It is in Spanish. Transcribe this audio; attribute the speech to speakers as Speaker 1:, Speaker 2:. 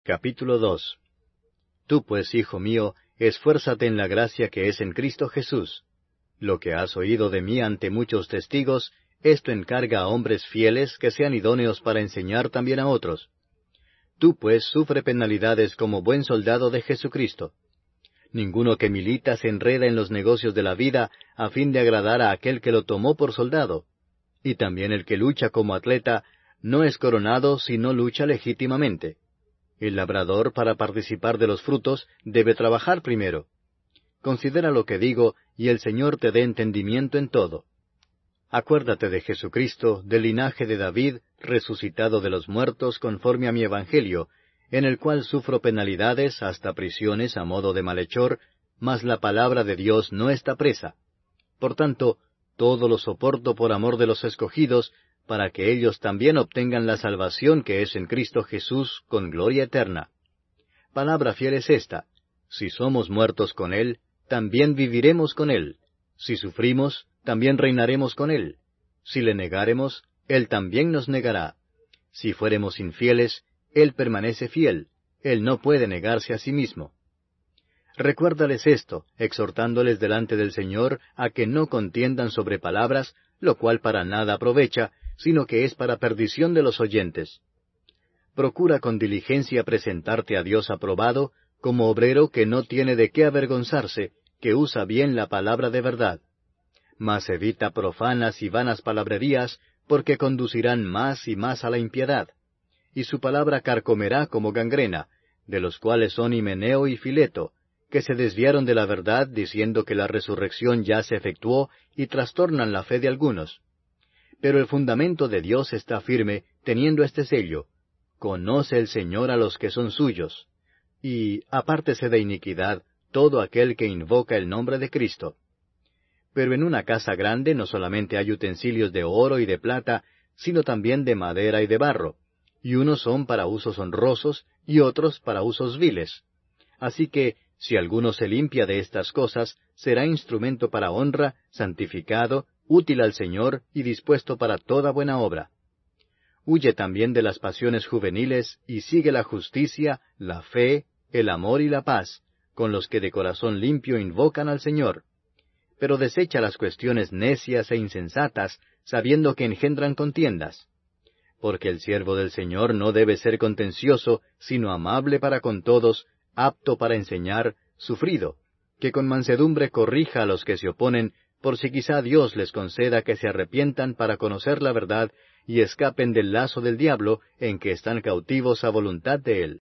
Speaker 1: Capítulo 2. Tú pues, hijo mío, esfuérzate en la gracia que es en Cristo Jesús. Lo que has oído de mí ante muchos testigos, esto encarga a hombres fieles que sean idóneos para enseñar también a otros. Tú pues sufre penalidades como buen soldado de Jesucristo. Ninguno que milita se enreda en los negocios de la vida a fin de agradar a aquel que lo tomó por soldado. Y también el que lucha como atleta no es coronado si no lucha legítimamente. El labrador, para participar de los frutos, debe trabajar primero. Considera lo que digo, y el Señor te dé entendimiento en todo. Acuérdate de Jesucristo, del linaje de David, resucitado de los muertos conforme a mi evangelio, en el cual sufro penalidades hasta prisiones a modo de malhechor, mas la palabra de Dios no está presa. Por tanto, todo lo soporto por amor de los escogidos, para que ellos también obtengan la salvación que es en Cristo Jesús con gloria eterna. Palabra fiel es esta: si somos muertos con Él, también viviremos con Él. Si sufrimos, también reinaremos con Él. Si le negáremos, Él también nos negará. Si fuéremos infieles, Él permanece fiel. Él no puede negarse a sí mismo. Recuérdales esto, exhortándoles delante del Señor a que no contiendan sobre palabras, lo cual para nada aprovecha, sino que es para perdición de los oyentes. Procura con diligencia presentarte a Dios aprobado, como obrero que no tiene de qué avergonzarse, que usa bien la palabra de verdad. Mas evita profanas y vanas palabrerías, porque conducirán más y más a la impiedad. Y su palabra carcomerá como gangrena, de los cuales son Himeneo y Fileto, que se desviaron de la verdad diciendo que la resurrección ya se efectuó y trastornan la fe de algunos. Pero el fundamento de Dios está firme, teniendo este sello: conoce el Señor a los que son suyos. Y apártese de iniquidad todo aquel que invoca el nombre de Cristo. Pero en una casa grande no solamente hay utensilios de oro y de plata, sino también de madera y de barro, y unos son para usos honrosos y otros para usos viles. Así que, si alguno se limpia de estas cosas, será instrumento para honra, santificado, útil al Señor y dispuesto para toda buena obra. Huye también de las pasiones juveniles y sigue la justicia, la fe, el amor y la paz, con los que de corazón limpio invocan al Señor. Pero desecha las cuestiones necias e insensatas, sabiendo que engendran contiendas. Porque el siervo del Señor no debe ser contencioso, sino amable para con todos, apto para enseñar, sufrido, que con mansedumbre corrija a los que se oponen, por si quizá Dios les conceda que se arrepientan para conocer la verdad y escapen del lazo del diablo en que están cautivos a voluntad de él.